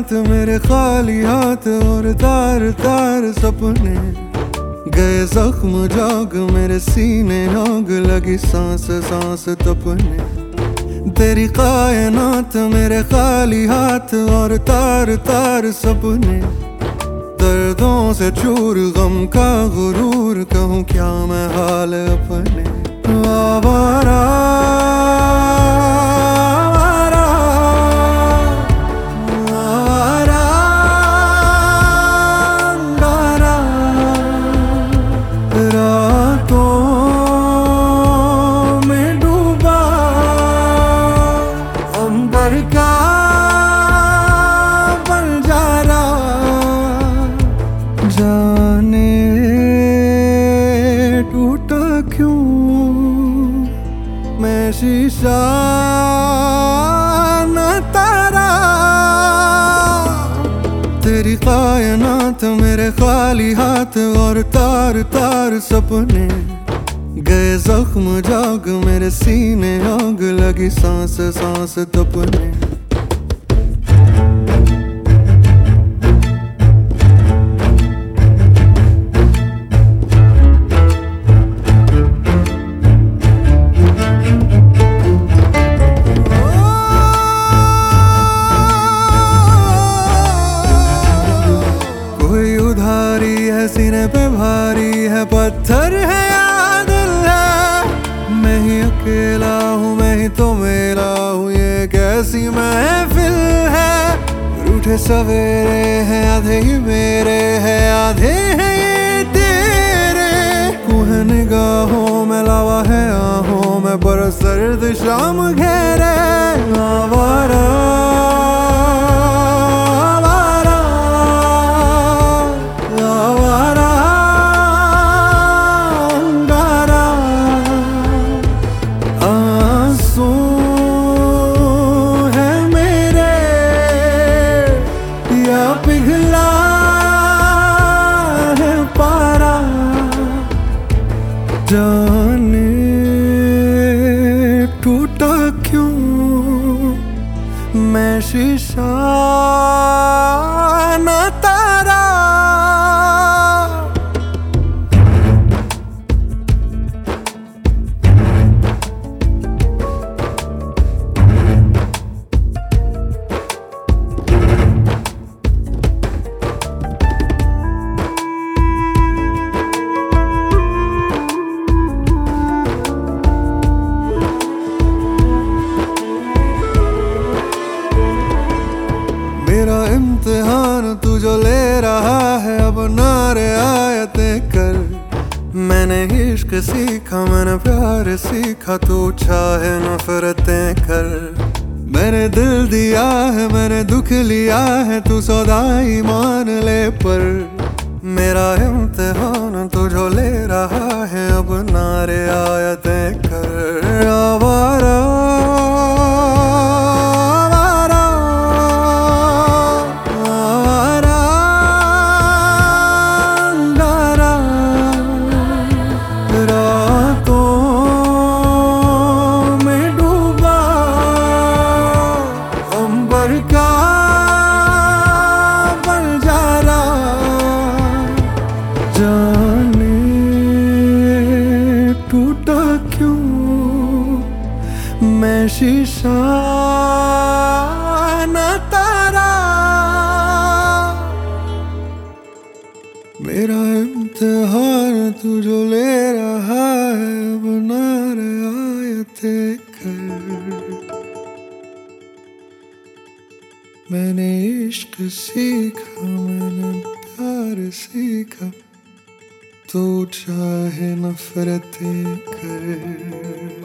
हाथ मेरे खाली हाथ और तार तार सपने गए जख्म जाग मेरे सीने आग लगी सांस सांस तपने तेरी कायनात मेरे खाली हाथ और तार तार सपने दर्दों से चूर गम का गुरूर कहूँ क्या मैं हाल अपने आवारा जाने टूटा क्यों मैं शीशा न तारा तेरी कायनात मेरे खाली हाथ और तार तार सपने गए जख्म जाग मेरे सीने आग लगी सांस सांस तपने सीने पे भारी है पत्थर है या दिल है मैं ही अकेला हूँ मैं ही तो मेरा हूँ ये कैसी महफिल है रूठे सवेरे हैं आधे ही मेरे हैं आधे हैं ये तेरे तू है निगाहों में लावा है आहों में पर सर्द शाम घेरे आवारा पिघला है पारा जाने टूटा क्यों मैं शीशा न तारा मेरा इम्तिहान तू जो ले रहा है अब नारे आयतें कर मैंने इश्क सीखा मैंने प्यार सीखा तू चाहे नफरतें कर मैंने दिल दिया है मैंने दुख लिया है तू सौदाई मान ले पर मेरा इम्तिहान तू जो ले रहा है अब नारे आयतें कर आवारा जाने टूटा क्यों मैं शीशा न तारा मेरा इम्तिहान तू जो ले रहा है बना आयतें कर मैंने इश्क सीखा मैंने प्यार सीखा तू चाहे नफरतें कर